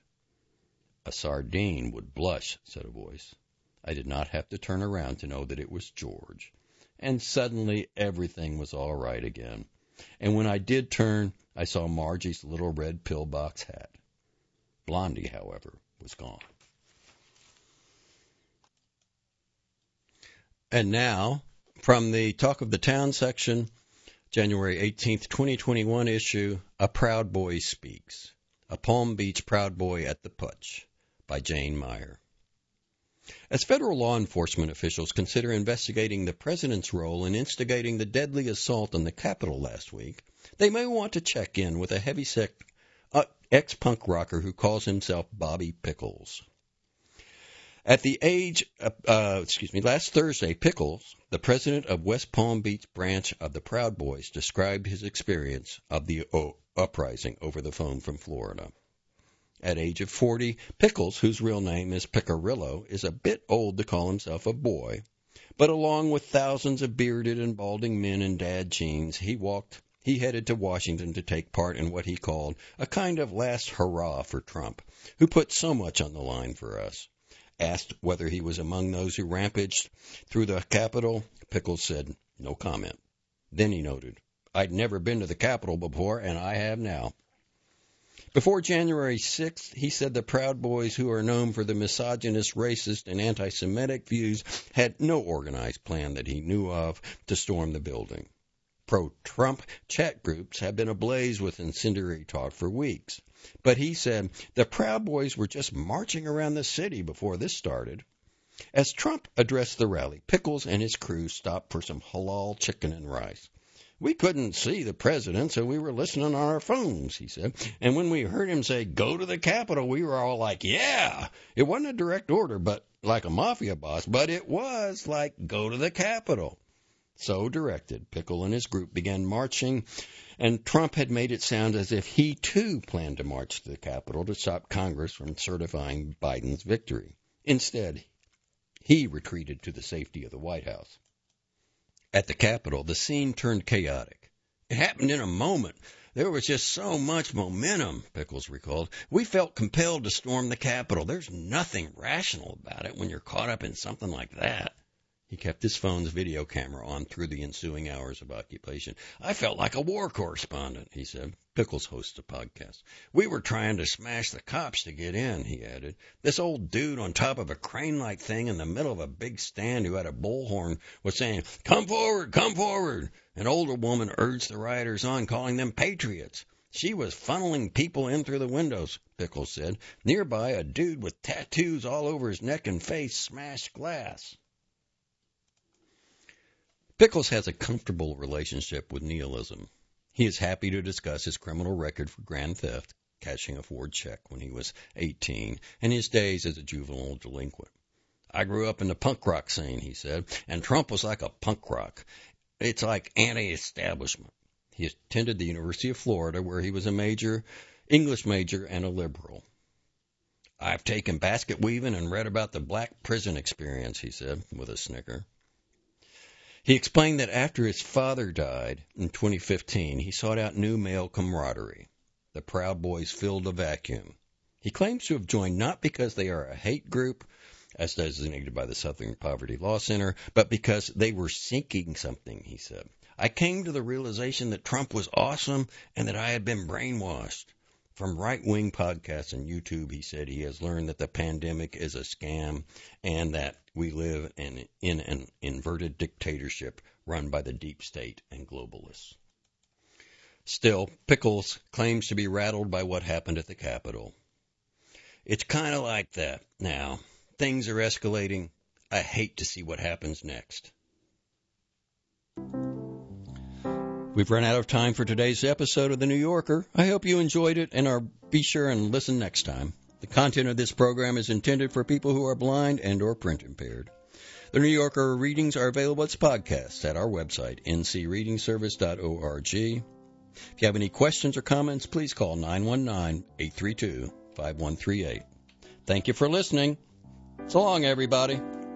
A sardine would blush, said a voice. I did not have to turn around to know that it was George. And suddenly everything was all right again. And when I did turn, I saw Margie's little red pillbox hat. Blondie, however, was gone. And now, from the Talk of the Town section, January 18th, 2021 issue, A Proud Boy Speaks. A Palm Beach Proud Boy at the Putsch, by Jane Meyer. As federal law enforcement officials consider investigating the president's role in instigating the deadly assault on the Capitol last week, they may want to check in with a heavyset ex-punk rocker who calls himself Bobby Pickles. Last Thursday, Pickles, the president of West Palm Beach branch of the Proud Boys, described his experience of the uprising over the phone from Florida. At age of 40, Pickles, whose real name is Picarillo, is a bit old to call himself a boy, but along with thousands of bearded and balding men in dad jeans, he headed to Washington to take part in what he called a kind of last hurrah for Trump, who put so much on the line for us. Asked whether he was among those who rampaged through the Capitol, Pickles said, no comment. Then he noted, I'd never been to the Capitol before, and I have now. Before January 6th, he said the Proud Boys, who are known for the misogynist, racist, and anti-Semitic views, had no organized plan that he knew of to storm the building. Pro-Trump chat groups have been ablaze with incendiary talk for weeks. But he said the Proud Boys were just marching around the city before this started. As Trump addressed the rally, Pickles and his crew stopped for some halal chicken and rice. We couldn't see the president, so we were listening on our phones, he said. And when we heard him say, go to the Capitol, we were all like, yeah. It wasn't a direct order, but like a mafia boss, but it was like, go to the Capitol. So directed, Pickle and his group began marching, and Trump had made it sound as if he, too, planned to march to the Capitol to stop Congress from certifying Biden's victory. Instead, he retreated to the safety of the White House. At the Capitol, the scene turned chaotic. It happened in a moment. There was just so much momentum, Pickles recalled. We felt compelled to storm the Capitol. There's nothing rational about it when you're caught up in something like that. He kept his phone's video camera on through the ensuing hours of occupation. I felt like a war correspondent, he said. Pickles hosts a podcast. We were trying to smash the cops to get in, he added. This old dude on top of a crane-like thing in the middle of a big stand who had a bullhorn was saying, come forward, come forward. An older woman urged the rioters on, calling them patriots. She was funneling people in through the windows, Pickles said. Nearby, a dude with tattoos all over his neck and face smashed glass. Pickles has a comfortable relationship with nihilism. He is happy to discuss his criminal record for grand theft, cashing a Ford check when he was 18, and his days as a juvenile delinquent. I grew up in the punk rock scene, he said, and Trump was like a punk rock. It's like anti-establishment. He attended the University of Florida, where he was a English major and a liberal. I've taken basket weaving and read about the black prison experience, he said, with a snicker. He explained that after his father died in 2015, he sought out new male camaraderie. The Proud Boys filled a vacuum. He claims to have joined not because they are a hate group, as designated by the Southern Poverty Law Center, but because they were seeking something, he said. I came to the realization that Trump was awesome and that I had been brainwashed. From right-wing podcasts and YouTube, he said he has learned that the pandemic is a scam and that we live in an inverted dictatorship run by the deep state and globalists. Still, Pickles claims to be rattled by what happened at the Capitol. It's kind of like that now. Things are escalating. I hate to see what happens next. We've run out of time for today's episode of The New Yorker. I hope you enjoyed it and be sure and listen next time. The content of this program is intended for people who are blind and or print impaired. The New Yorker readings are available as podcasts at our website, ncreadingservice.org. If you have any questions or comments, please call 919-832-5138. Thank you for listening. So long, everybody.